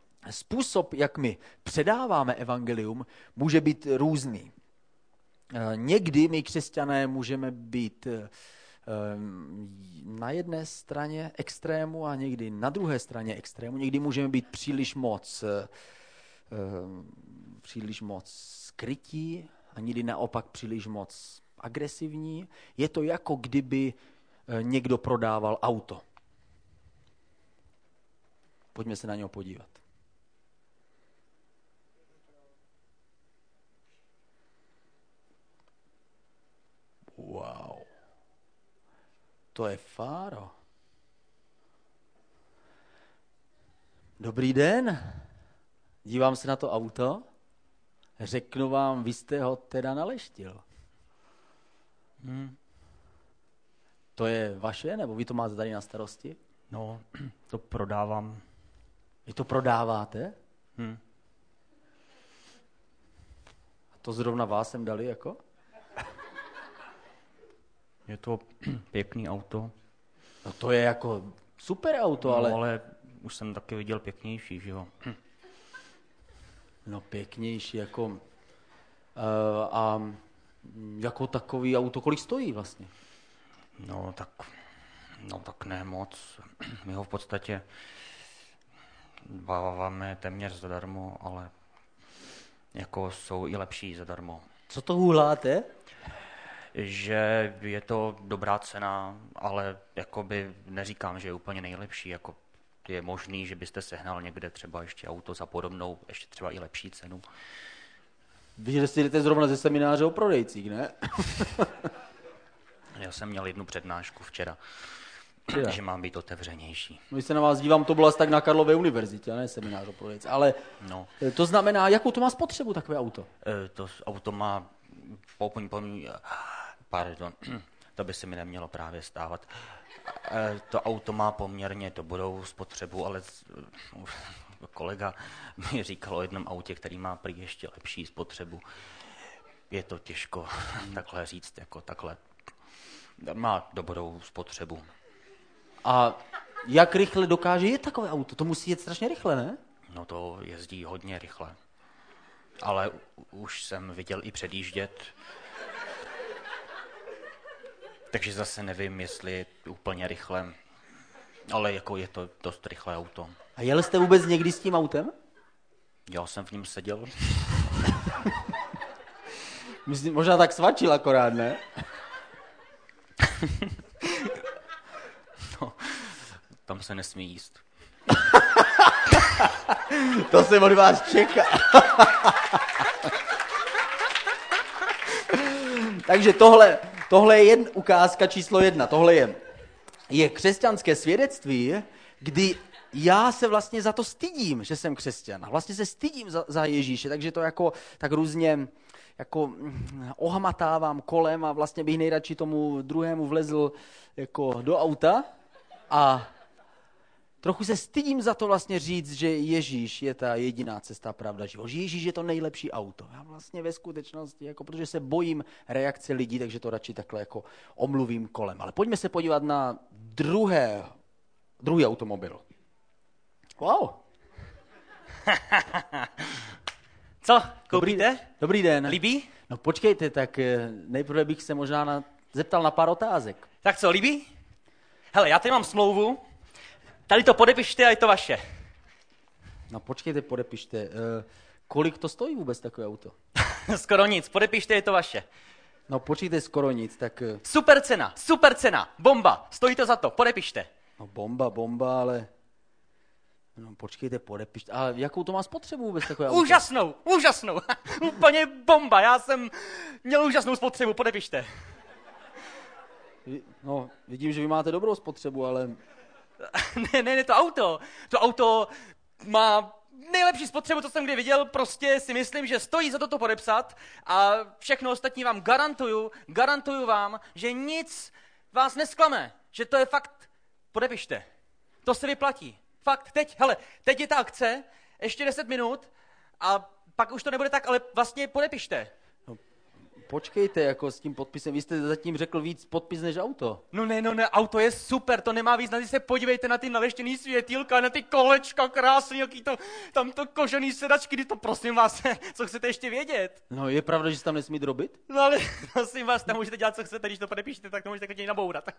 Způsob, jak my předáváme evangelium, může být různý. Někdy my křesťané můžeme být na jedné straně extrému a někdy na druhé straně extrému. Někdy můžeme být příliš moc, příliš moc skrytí a někdy naopak příliš moc agresivní. Je to jako kdyby někdo prodával auto. Pojďme se na něho podívat. Wow. To je fáro. Dobrý den. Dívám se na to auto. Řeknu vám, vy jste ho teda naleštil. Hmm. To je vaše, nebo vy to máte tady na starosti? No, to prodávám. Vy to prodáváte? Hm. A to zrovna vás sem dali jako? Je to pěkný auto. No to je jako super auto, ale... No, ale už jsem taky viděl pěknější, že jo. No pěknější, jako... Uh, a jako takový auto, kolik stojí vlastně? No tak, no tak ne moc. My ho v podstatě dáváme téměř zadarmo, ale jako jsou i lepší zadarmo. Co to hůláte? Že je to dobrá cena, ale jakoby neříkám, že je úplně nejlepší. Jako je možný, že byste sehnal někde třeba ještě auto za podobnou, ještě třeba i lepší cenu. Vy si jdete zrovna ze semináře o prodejcích, ne? Já jsem měl jednu přednášku včera, Včera. že mám být otevřenější. Když se na vás dívám, to bylo asi tak na Karlově univerzitě, a ne seminář o prodejci. Ale No, to znamená, jakou to má spotřebu takové auto? e, to auto má, popom, pom, pardon, to by se mi nemělo právě stávat. E, to auto má poměrně dobrou spotřebu, ale z- kolega mi říkal o jednom autě, který má prý ještě lepší spotřebu. Je to těžko takhle říct, jako takhle. Má dobrou spotřebu. A jak rychle dokáže jet takové auto? To musí jet strašně rychle, ne? No to jezdí hodně rychle. Ale u- už jsem viděl i předjíždět. Takže zase nevím, jestli úplně rychle. Ale jako je to dost rychlé auto. A jel jste vůbec někdy s tím autem? Já jsem v něm seděl. Myslím, možná tak svačil akorát, ne? No, tam se nesmí jíst. To se od vás čeká. Takže tohle, tohle je jen ukázka číslo jedna. Tohle je, je křesťanské svědectví, kdy já se vlastně za to stydím, že jsem křesťan. Vlastně se stydím za, za Ježíše, takže to jako tak různě jako mm, ohmatávám kolem a vlastně bych nejradši tomu druhému vlezl jako do auta a trochu se stydím za to vlastně říct, že Ježíš je ta jediná cesta, pravda, život. Že Ježíš je to nejlepší auto. Já vlastně ve skutečnosti, jako, protože se bojím reakce lidí, takže to radši takhle jako omluvím kolem. Ale pojďme se podívat na druhé, druhý automobil. Wow. Co, Dobrý, koupíte? dobrý den. Líbí? No počkejte, tak eh, nejprve bych se možná na, zeptal na pár otázek. Tak co, líbí? Hele, já tady mám smlouvu. Tady to podepište a je to vaše. No počkejte, podepište. Eh, kolik to stojí vůbec takové auto? Skoro nic, podepište, je to vaše. No počkejte, skoro nic, tak... eh, Super cena, super cena, bomba, stojí to za to, podepište. No bomba, bomba, ale... No počkejte, podepište. A jakou to má spotřebu vůbec takové auto? Úžasnou, úžasnou, úplně bomba, já jsem měl úžasnou spotřebu, podepište. Vy- No, vidím, že vy máte dobrou spotřebu, ale... Ne, ne, ne, to auto, to auto má nejlepší spotřebu, co jsem kdy viděl, prostě si myslím, že stojí za to to podepsat a všechno ostatní vám garantuju, garantuju vám, že nic vás nesklame, že to je fakt, podepište, to se vyplatí, fakt, teď, hele, teď je ta akce, ještě deset minut a pak už to nebude tak, ale vlastně podepište. Počkejte, jako s tím podpisem, vy jste zatím řekl víc podpis než auto. No ne, no ne, auto je super, to nemá význam, když se podívejte na ty naleštěný světýlka, na ty kolečka krásný, jaký to, tam to kožený sedačky, kdy to prosím vás, co chcete ještě vědět? No, je pravda, že se tam nesmí drobit? No ale prosím vás, tam můžete dělat, co chcete, když to podepíšete, tak to můžete klidně nabourat.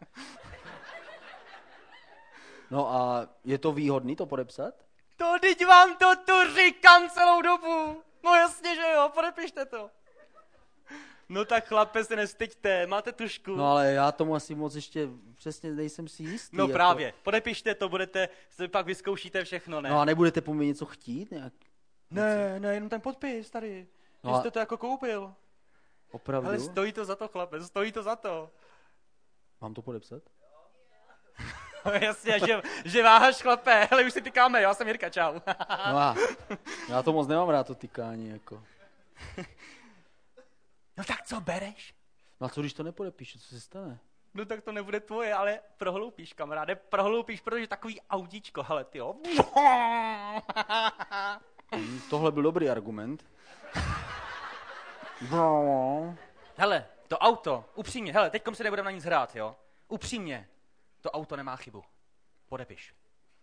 No a je to výhodný to podepsat? To, teď vám to tu říkám celou dobu. No jasně, že jo, podepište to. No tak chlape, se nestyďte, máte tušku. No ale já tomu asi moc ještě přesně nejsem si jistý. No jako... právě, podepište to, budete, se pak vyzkoušíte všechno, ne? No a nebudete po mně něco chtít nějak? Ne, ne, jenom ten podpis tady. No Že a- jste to jako koupil. Opravdu? Ale stojí to za to, chlape, stojí to za to. Mám to podepsat? Jasně, že, že váháš, chlape, ale už si tykáme, já jsem Jirka, čau. No a já to moc nemám rád, to tykání, jako. No tak co bereš? No a co, když to nepodepíšu, co se stane? no tak to nebude tvoje, ale prohloupíš, kamaráde, prohloupíš, protože takový autíčko, hele, tyjo. Hmm, tohle byl dobrý argument. Hele, to auto, upřímně, hele, teďkom se nebudeme na nic hrát, jo? Upřímně, to auto nemá chybu. Podepiš.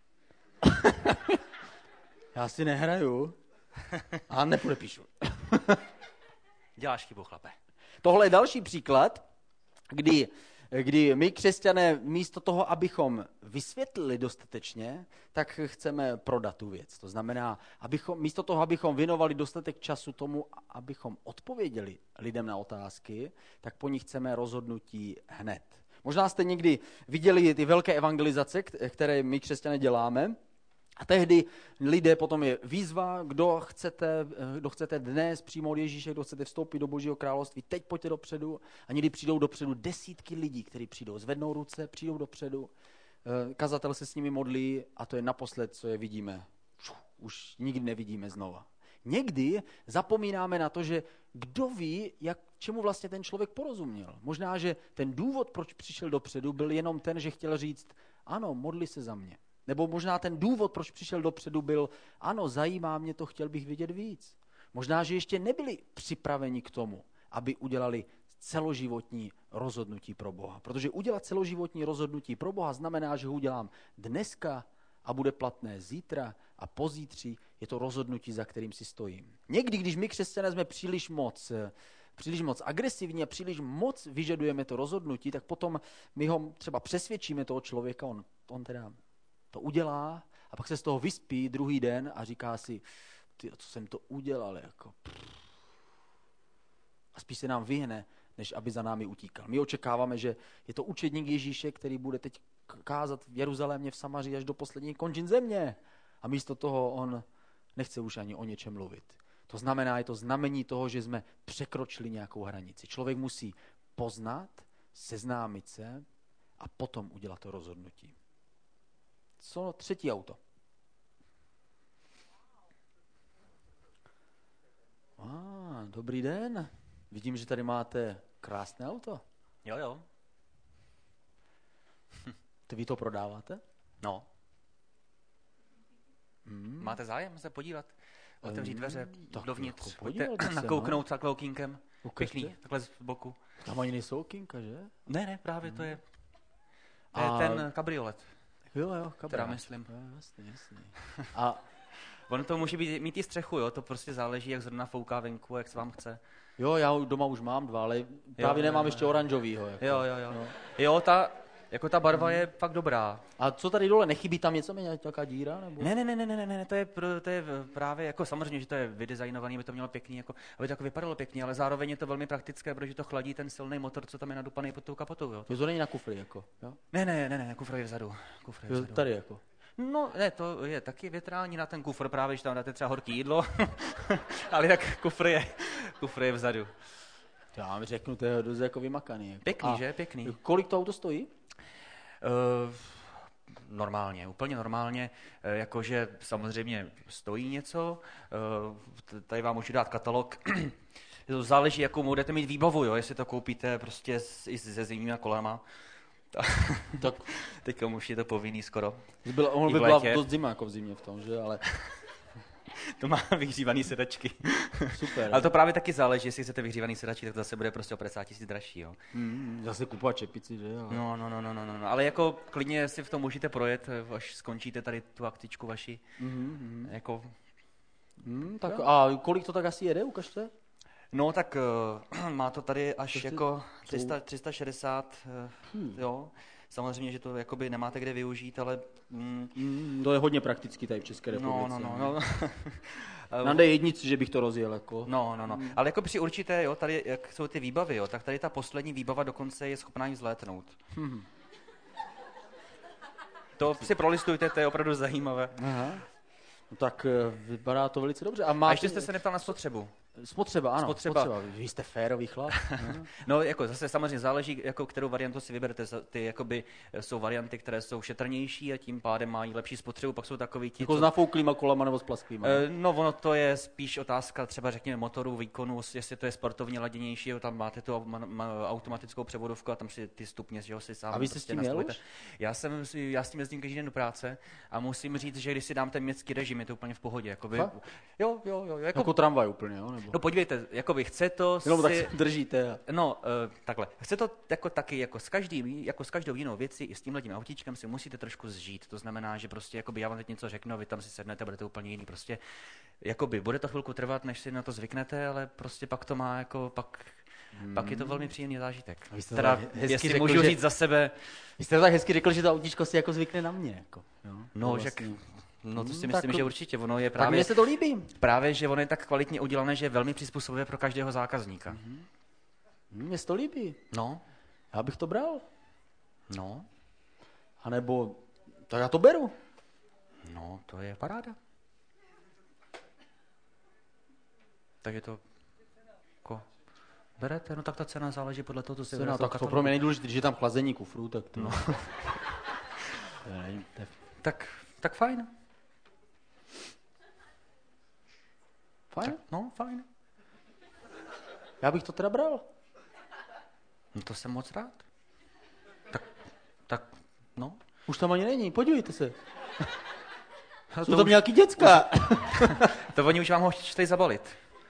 Já si nehraju a nepodepíšu. Děláš chybu, chlape. Tohle je další příklad, kdy, kdy my křesťané místo toho, abychom vysvětlili dostatečně, tak chceme prodat tu věc. To znamená, abychom, místo toho, abychom věnovali dostatek času tomu, abychom odpověděli lidem na otázky, tak po nich chceme rozhodnutí hned. Možná jste někdy viděli ty velké evangelizace, které my křesťané děláme, a tehdy lidé, potom je výzva, kdo chcete, kdo chcete dnes přijmout Ježíše, kdo chcete vstoupit do Božího království, teď pojďte dopředu. A někdy přijdou dopředu desítky lidí, kteří přijdou, zvednou ruce, přijdou dopředu. Kazatel se s nimi modlí a to je naposled, co je vidíme. Už nikdy nevidíme znova. Někdy zapomínáme na to, že kdo ví, jak, čemu vlastně ten člověk porozuměl. Možná, že ten důvod, proč přišel dopředu, byl jenom ten, že chtěl říct, ano, modli se za mě. Nebo možná ten důvod, proč přišel dopředu, byl, ano, zajímá mě to, chtěl bych vědět víc. Možná, že ještě nebyli připraveni k tomu, aby udělali celoživotní rozhodnutí pro Boha. Protože udělat celoživotní rozhodnutí pro Boha znamená, že ho udělám dneska a bude platné zítra a pozítří. Je to rozhodnutí, za kterým si stojím. Někdy, když my křesťané jsme příliš moc, příliš moc agresivní a příliš moc vyžadujeme to rozhodnutí, tak potom my ho třeba přesvědčíme toho člověka, on, on teda to udělá a pak se z toho vyspí druhý den a říká si, ty, co jsem to udělal, jako. A spíš se nám vyhne, než aby za námi utíkal. My očekáváme, že je to učedník Ježíše, který bude teď kázat v Jeruzalémě, v Samaří až do posledních končin země. A místo toho on nechce už ani o něčem mluvit. To znamená, je to znamení toho, že jsme překročili nějakou hranici. Člověk musí poznat, seznámit se a potom udělat to rozhodnutí. Co třetí auto? Ah, dobrý den. Vidím, že tady máte krásné auto. Jo, jo. Ty vy to prodáváte? No. Hmm. Máte zájem se podívat? Otevřít dveře tak dovnitř. jako Pojďte nakouknout takhle okýnkem. Pěkný, takhle z boku. Tam ani nejsou okýnka, že? Ne, ne, právě to je, to A- je ten kabriolet. Jo, jo, Teda kabra. myslím. Jo, jasně, jasně. A Ono to může být, mít i střechu, jo? To prostě záleží, jak zrovna fouká venku, jak se vám chce. jo, já doma už mám dva, ale právě jo, nemám jo, ještě jo. oranžovýho. Jako. Jo, jo, jo. No. Jo, ta, jako ta barva je fakt dobrá. A co tady dole, nechybí tam něco, nějaká díra? Nebo? Ne, ne, ne, ne, ne, ne, ne, to je, pro, to je právě, jako samozřejmě, že to je vydesignovaný, aby to mělo pěkný, jako, aby to jako vypadalo pěkně, ale zároveň je to velmi praktické, protože to chladí ten silný motor, co tam je nadupaný pod tou kapotou, jo. Jo, to není na kufry, jako. Jo? Ne, ne, ne, ne, kufr je vzadu. Kufr je Jo, vzadu. tady jako. No, ne, to je taky větrání na ten kufr, právě, když tam dáte třeba horký jídlo, ale tak kufr je, kufr je vzadu. Já vám řeknu, to je dost jako vymakaný. Jako. Pěkný, A že? Pěkný. kolik to auto stojí? Uh, normálně, úplně normálně, uh, jakože samozřejmě stojí něco, uh, t- tady vám můžu dát katalog, to záleží, jakou budete mít výbavu, jo? Jestli to koupíte prostě s, i se zimníma kolama, ta, Tak teďka už je to povinný skoro, byla, ono I by v byla létě. dost zima jako v zimě v tom, že? Ale to má vyhřívaný sedačky. super. Ale to právě taky záleží, jestli chcete vyhřívaný sedačky, tak to zase bude prostě o padesát tisíc dražší, jo. Hmm, zase kupovat čepici, že? Ale... No, no, no, no, no, no, no, ale jako klidně si v tom můžete projet, až skončíte tady tu aktičku vaši, Mm-hmm. jako. Hmm, tak a kolik to tak asi jede, ukažte? No tak uh, má to tady až To si- jako tři sta, tři sta šedesát, uh, Hmm. jo. Samozřejmě, že to jakoby nemáte kde využít, ale mm, Mm, to je hodně praktický tady v České no, republice. no, no, no. Na D jedna, že bych to rozjel, jako. No, no, no. Ale jako při určité, jo, tady, jak jsou ty výbavy, jo, tak tady ta poslední výbava dokonce je schopná jim vzlétnout. Hmm. To si prolistujte, to je opravdu zajímavé. Aha. No tak eh, vypadá to velice dobře. A, A máte... ještě jste se neptal na spotřebu. Spotřeba, ano, Spotřeba. spotřeba. Vy jste férový chlap. No, jako zase samozřejmě záleží, jako kterou variantu si vyberete. Ty jakoby jsou varianty, které jsou šetrnější a tím pádem mají lepší spotřebu, pak jsou takový ti, Jako co... s nafouklýma kolama nebo s plasklýma. E, no, ono to je spíš otázka třeba řekněme motoru, výkonu, jestli to je sportovně laděnější, tam máte tu automatickou převodovku a tam si ty stupně, že ho si sám. A vy jste s tím jel už? Já jsem si, já s tím jezdím každý den do práce a musím říct, že když si dám ten městský režim, je to úplně v pohodě. Jakoby, jo, jo, jo. Jako, jako tramvaj úplně, jo? Nebo... No podívejte, jakoby chce to Jenom si... tak držíte. A... No, uh, takhle. Chce to jako taky, jako s, každým, jako s každou jinou věcí, i s tímhletím autíčkem si musíte trošku zžít. To znamená, že prostě jakoby já vám teď něco řeknu a vy tam si sednete, budete úplně jiný. Prostě jakoby bude to chvilku trvat, než si na to zvyknete, ale prostě pak to má jako, pak, hmm. pak je to velmi příjemný zážitek. Teda, jestli řekl, můžu že... říct za sebe... Vy jste to tak hezky řekl, že to autíčko si jako zvykne na mě. Jako, jo? No, vlastně... že... No to si hmm, myslím, tak, že určitě. Ono je právě... Tak mně se to líbí. Právě, že ono je tak kvalitně udělané, že je velmi přizpůsobivé pro každého zákazníka. Mm-hmm. Mně se to líbí. No. Já bych to bral. No. A nebo, tak já to beru. No, to je paráda. Takže to, jako, berete? No tak ta cena záleží podle toho, co si cena, tak to pro mě nejdůležité, že je tam chlazení kufru, tak to... No. tak, tak fajn. Fajn? Tak, no, fajn. Já bych to teda bral. No to jsem moc rád. Tak, tak, no. Už tam ani není, podívejte se. No Jsou tam už... nějaký děcka. To oni už vám ho chtějí zabalit.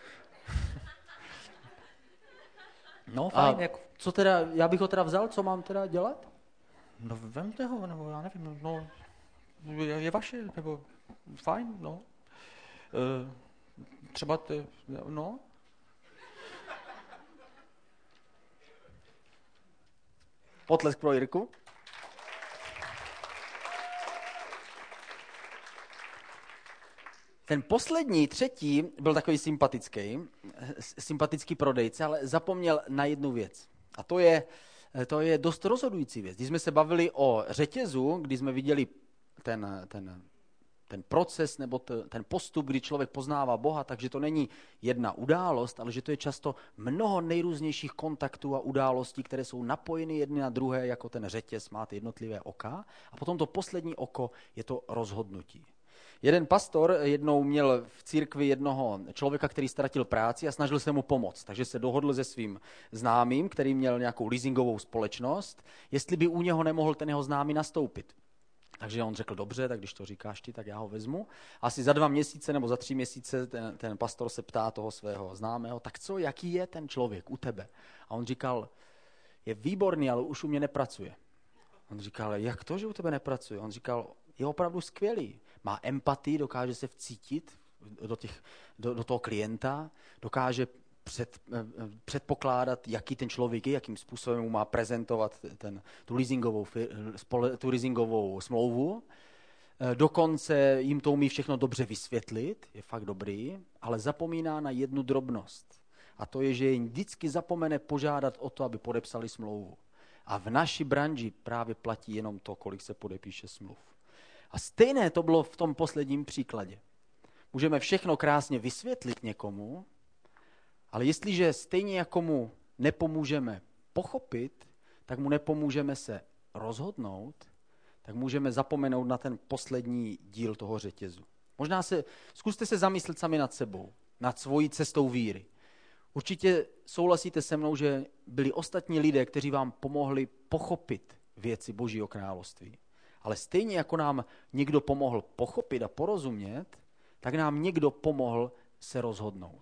No, fajn. A jako... co teda, já bych ho teda vzal, co mám teda dělat? No vemte ho, nebo já nevím, no, je, je vaše, nebo fajn, no. E, třeba ty, no. Potlesk pro Jirku. Ten poslední, třetí, byl takový sympatický, sympatický prodejce, ale zapomněl na jednu věc. A to je, to je dost rozhodující věc. Když jsme se bavili o řetězu, když jsme viděli ten, ten, ten proces nebo t, ten postup, kdy člověk poznává Boha, takže to není jedna událost, ale že to je často mnoho nejrůznějších kontaktů a událostí, které jsou napojeny jedny na druhé, jako ten řetěz, máte jednotlivé oka. A potom to poslední oko je to rozhodnutí. Jeden pastor jednou měl v církvi jednoho člověka, který ztratil práci a snažil se mu pomoct. Takže se dohodl se svým známým, který měl nějakou leasingovou společnost, jestli by u něho nemohl ten jeho známý nastoupit. Takže on řekl, dobře, tak když to říkáš ty, tak já ho vezmu. Asi za dva měsíce nebo za tři měsíce ten, ten pastor se ptá toho svého známého, tak co, jaký je ten člověk u tebe? A on říkal, je výborný, ale už u mě nepracuje. On říkal, jak to, že u tebe nepracuje? On říkal, je opravdu skvělý. Má empatii, dokáže se vcítit do, těch, do, do toho klienta, dokáže před, předpokládat, jaký ten člověk je, jakým způsobem mu má prezentovat ten, tu, leasingovou, tu leasingovou smlouvu. Dokonce jim to umí všechno dobře vysvětlit, je fakt dobrý, ale zapomíná na jednu drobnost. A to je, že jim vždycky zapomene požádat o to, aby podepsali smlouvu. A v naší branži právě platí jenom to, kolik se podepíše smluv. A stejné to bylo v tom posledním příkladě. Můžeme všechno krásně vysvětlit někomu, ale jestliže stejně jako mu nepomůžeme pochopit, tak mu nepomůžeme se rozhodnout, tak můžeme zapomenout na ten poslední díl toho řetězu. Možná se, zkuste se zamyslet sami nad sebou, nad svojí cestou víry. Určitě souhlasíte se mnou, že byli ostatní lidé, kteří vám pomohli pochopit věci Božího království. Ale stejně jako nám někdo pomohl pochopit a porozumět, tak nám někdo pomohl se rozhodnout.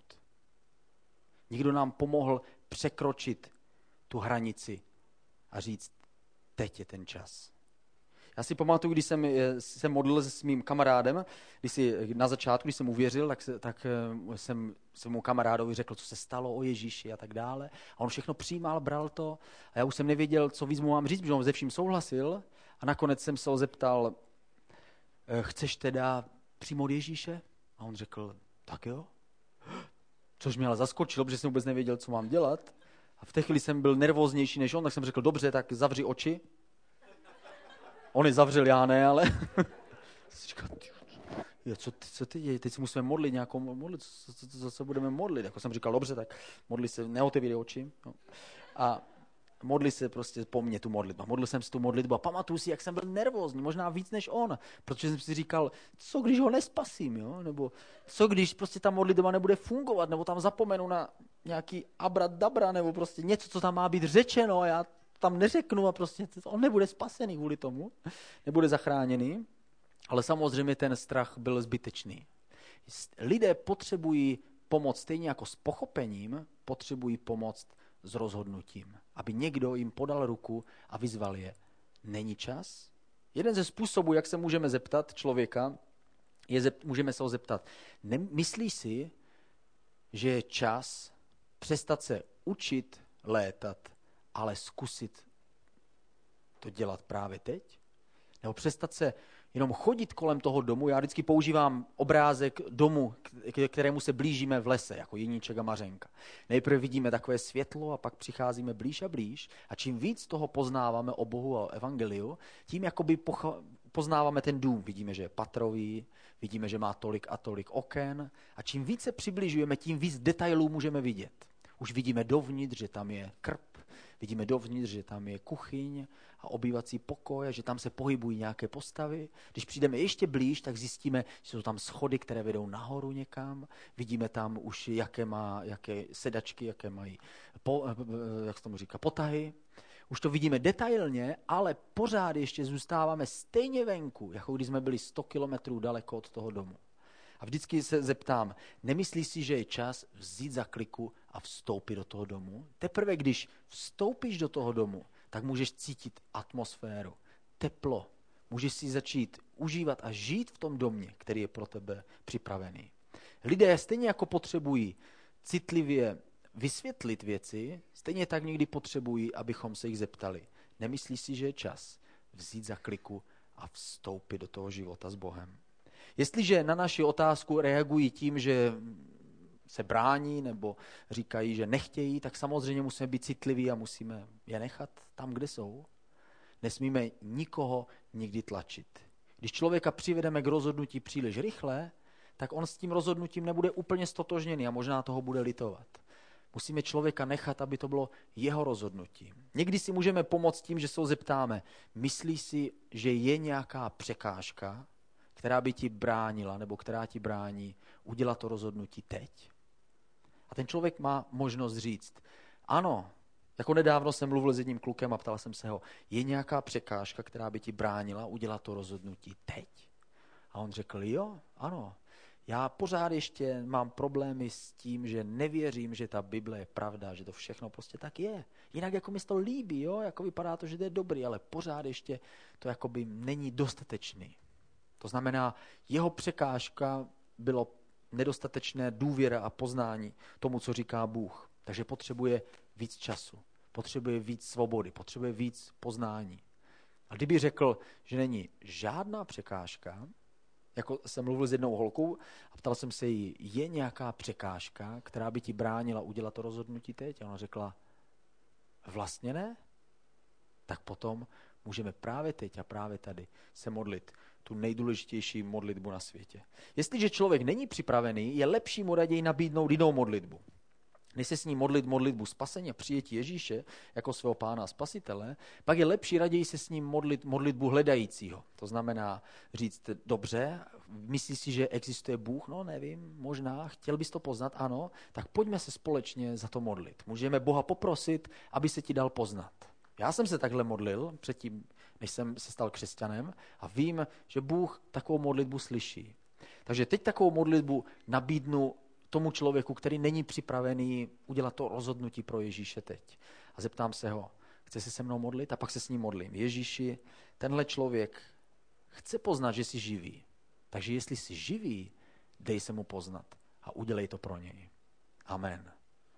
Někdo nám pomohl překročit tu hranici a říct, teď je ten čas. Já si pamatuju, když jsem se modlil s mým kamarádem, když si, na začátku, když jsem uvěřil, tak, se, tak jsem svému kamarádovi řekl, co se stalo o Ježíši a tak dále. A on všechno přijímal, bral to a já už jsem nevěděl, co víc mu mám říct, protože on ze vším souhlasil. A nakonec jsem se ho zeptal, chceš teda přijmout Ježíše? A on řekl, tak jo. Což mě ale zaskočilo, protože jsem vůbec nevěděl, co mám dělat. A v té chvíli jsem byl nervóznější než on, tak jsem řekl, dobře, tak zavři oči. On je zavřel, já ne, ale... jo, co, co ty děje, teď si musíme modlit nějakou modlit, co, co, co, co se budeme modlit. Jako jsem říkal, dobře, tak modli se, neotevírej oči. No. A modli se prostě po mně tu modlitbu. Modlil jsem si tu modlitbu a pamatuju si, jak jsem byl nervózní, možná víc než on, protože jsem si říkal, co když ho nespasím, jo? Nebo co když prostě ta modlitba nebude fungovat, nebo tam zapomenu na nějaký abradabra, nebo prostě něco, co tam má být řečeno a já tam neřeknu a prostě on nebude spasený kvůli tomu, nebude zachráněný. Ale samozřejmě ten strach byl zbytečný. Lidé potřebují pomoc stejně jako s pochopením, potřebují pomoc s rozhodnutím. Aby někdo jim podal ruku a vyzval je. Není čas? Jeden ze způsobů, jak se můžeme zeptat člověka, je zep, můžeme se ho zeptat. Myslíš si, že je čas přestat se učit létat, ale zkusit to dělat právě teď? Nebo přestat se jenom chodit kolem toho domu. Já vždycky používám obrázek domu, k kterému se blížíme v lese, jako Jeníček a Mařenka. Nejprve vidíme takové světlo a pak přicházíme blíž a blíž. A čím víc toho poznáváme o Bohu a o evangeliu, tím jakoby pocha- poznáváme ten dům. Vidíme, že je patrový, vidíme, že má tolik a tolik oken. A čím víc se přibližujeme, tím víc detailů můžeme vidět. Už vidíme dovnitř, že tam je krb, vidíme dovnitř, že tam je kuchyň a obývací pokoj, že tam se pohybují nějaké postavy. Když přijdeme ještě blíž, tak zjistíme, že jsou tam schody, které vedou nahoru někam. Vidíme tam už, jaké má, jaké sedačky, jaké mají, po, jak se tomu říká, potahy. Už to vidíme detailně, ale pořád ještě zůstáváme stejně venku, jako když jsme byli sto kilometrů daleko od toho domu. A vždycky se zeptám, nemyslíš si, že je čas vzít za kliku a vstoupit do toho domu? Teprve když vstoupíš do toho domu, tak můžeš cítit atmosféru, teplo. Můžeš si začít užívat a žít v tom domě, který je pro tebe připravený. Lidé stejně jako potřebují citlivě vysvětlit věci, stejně tak někdy potřebují, abychom se jich zeptali. Nemyslíš si, že je čas vzít za kliku a vstoupit do toho života s Bohem? Jestliže na naši otázku reagují tím, že se brání nebo říkají, že nechtějí, tak samozřejmě musíme být citliví a musíme je nechat tam, kde jsou. Nesmíme nikoho nikdy tlačit. Když člověka přivedeme k rozhodnutí příliš rychle, tak on s tím rozhodnutím nebude úplně stotožněný a možná toho bude litovat. Musíme člověka nechat, aby to bylo jeho rozhodnutí. Někdy si můžeme pomoct tím, že se ho zeptáme, myslíš si, že je nějaká překážka, která by ti bránila, nebo která ti brání udělat to rozhodnutí teď? A ten člověk má možnost říct, ano, jako nedávno jsem mluvil s jedním klukem a ptal jsem se ho, je nějaká překážka, která by ti bránila udělat to rozhodnutí teď? A on řekl, jo, ano, já pořád ještě mám problémy s tím, že nevěřím, že ta Bible je pravda, že to všechno prostě tak je. Jinak jako mi to líbí, jo, jako vypadá to, že to je dobrý, ale pořád ještě to jakoby není dostatečný. To znamená, jeho překážka bylo nedostatečné důvěra a poznání tomu, co říká Bůh. Takže potřebuje víc času, potřebuje víc svobody, potřebuje víc poznání. A kdyby řekl, že není žádná překážka, jako jsem mluvil s jednou holkou a ptal jsem se jí, je nějaká překážka, která by ti bránila udělat to rozhodnutí teď? A ona řekla, vlastně ne? Tak potom můžeme právě teď a právě tady se modlit tu nejdůležitější modlitbu na světě. Jestliže člověk není připravený, je lepší mu raději nabídnout jinou modlitbu. Než se s ním modlit modlitbu spasení a přijetí Ježíše jako svého pána a spasitele, pak je lepší raději se s ním modlit modlitbu hledajícího. To znamená říct, dobře, myslíš si, že existuje Bůh? No nevím, možná, chtěl bys to poznat? Ano, tak pojďme se společně za to modlit. Můžeme Boha poprosit, aby se ti dal poznat. Já jsem se takhle modlil předtím, než jsem se stal křesťanem a vím, že Bůh takovou modlitbu slyší. Takže teď takovou modlitbu nabídnu tomu člověku, který není připravený udělat to rozhodnutí pro Ježíše teď. A zeptám se ho, chce se se mnou modlit? A pak se s ním modlím. Ježíši, tenhle člověk chce poznat, že jsi živý. Takže jestli jsi živý, dej se mu poznat a udělej to pro něj. Amen.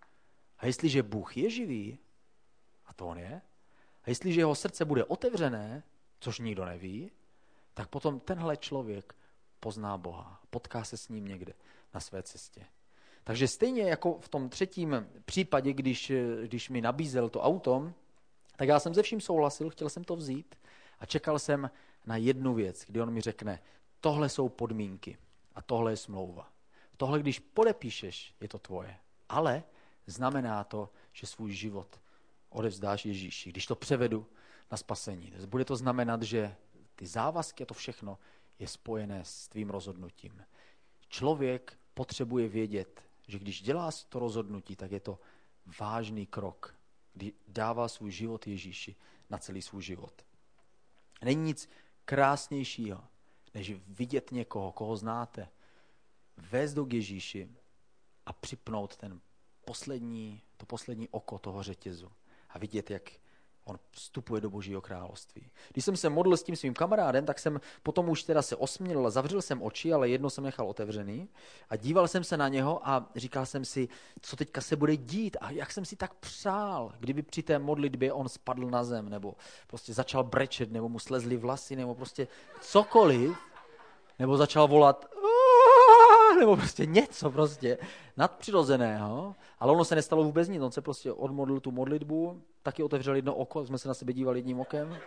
A jestliže Bůh je živý, a to on je, a jestliže jeho srdce bude otevřené, což nikdo neví, tak potom tenhle člověk pozná Boha. Potká se s ním někde na své cestě. Takže stejně jako v tom třetím případě, když, když mi nabízel to auto, tak já jsem se vším souhlasil, chtěl jsem to vzít a čekal jsem na jednu věc, kdy on mi řekne, tohle jsou podmínky. A tohle je smlouva. Tohle, když podepíšeš, je to tvoje. Ale znamená to, že svůj život odevzdáš Ježíši. Když to převedu na spasení, bude to znamenat, že ty závazky a to všechno je spojené s tvým rozhodnutím. Člověk potřebuje vědět, že když dělá to rozhodnutí, tak je to vážný krok, kdy dává svůj život Ježíši na celý svůj život. Není nic krásnějšího, než vidět někoho, koho znáte, vést do k Ježíši a připnout ten poslední, to poslední oko toho řetězu a vidět, jak on vstupuje do Božího království. Když jsem se modlil s tím svým kamarádem, tak jsem potom už teda se osmělil a zavřel jsem oči, ale jedno jsem nechal otevřený a díval jsem se na něho a říkal jsem si, co teďka se bude dít a jak jsem si tak přál, kdyby při té modlitbě on spadl na zem nebo prostě začal brečet, nebo mu slezly vlasy, nebo prostě cokoliv, nebo začal volat nebo prostě něco prostě nadpřirozeného, ale ono se nestalo vůbec nic, on se prostě odmodlil tu modlitbu, taky otevřel jedno oko, jsme se na sebe dívali jedním okem.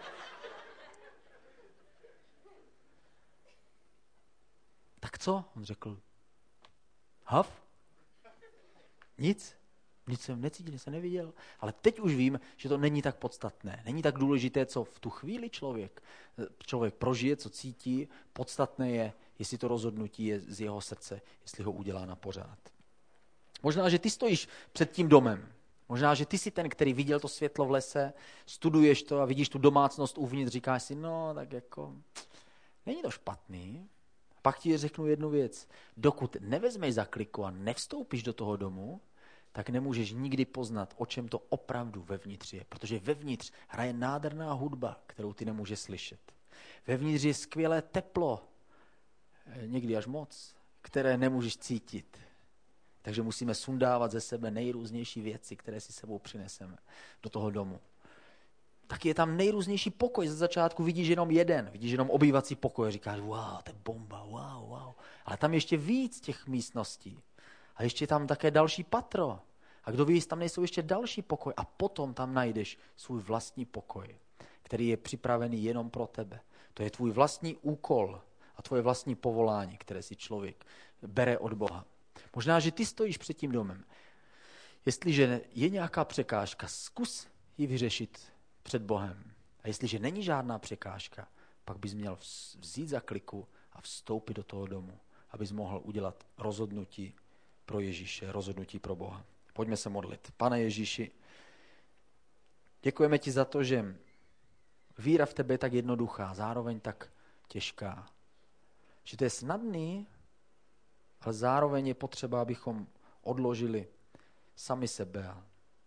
Tak co? On řekl, hav? Nic? Nic jsem necítil, nic jsem neviděl, ale teď už vím, že to není tak podstatné. Není tak důležité, co v tu chvíli člověk, člověk prožije, co cítí. Podstatné je, jestli to rozhodnutí je z jeho srdce, jestli ho udělá na pořád. Možná, že ty stojíš před tím domem. Možná, že ty jsi ten, který viděl to světlo v lese, studuješ to a vidíš tu domácnost uvnitř, říkáš si, no, tak jako, není to špatný. A pak ti řeknu jednu věc. Dokud nevezmeš za kliku a nevstoupíš do toho domu, tak nemůžeš nikdy poznat, o čem to opravdu vevnitř je. Protože vevnitř hraje nádherná hudba, kterou ty nemůžeš slyšet. Vevnitř je skvělé teplo, někdy až moc, které nemůžeš cítit. Takže musíme sundávat ze sebe nejrůznější věci, které si sebou přineseme do toho domu. Taky je tam nejrůznější pokoj. Ze začátku vidíš jenom jeden, vidíš jenom obývací pokoj a říkáš, wow, to je bomba, wow, wow. Ale tam ještě víc těch místností. A ještě tam také další patro. A kdo ví, jestli tam nejsou ještě další pokoj. A potom tam najdeš svůj vlastní pokoj, který je připravený jenom pro tebe. To je tvůj vlastní úkol a tvoje vlastní povolání, které si člověk bere od Boha. Možná, že ty stojíš před tím domem. Jestliže je nějaká překážka, zkus ji vyřešit před Bohem. A jestliže není žádná překážka, pak bys měl vzít za kliku a vstoupit do toho domu, abys mohl udělat rozhodnutí pro Ježíše, rozhodnutí pro Boha. Pojďme se modlit. Pane Ježíši, děkujeme ti za to, že víra v tebe je tak jednoduchá, zároveň tak těžká. Že to je snadný, ale zároveň je potřeba, abychom odložili sami sebe a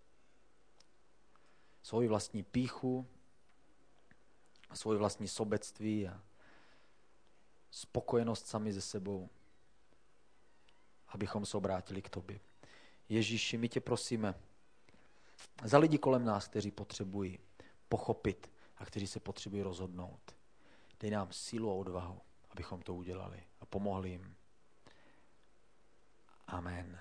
svoji vlastní pýchu a svoji vlastní sobectví a spokojenost sami se sebou, abychom se obrátili k tobě. Ježíši, my tě prosíme za lidi kolem nás, kteří potřebují pochopit a kteří se potřebují rozhodnout. Dej nám sílu a odvahu, abychom to udělali a pomohli jim. Amen.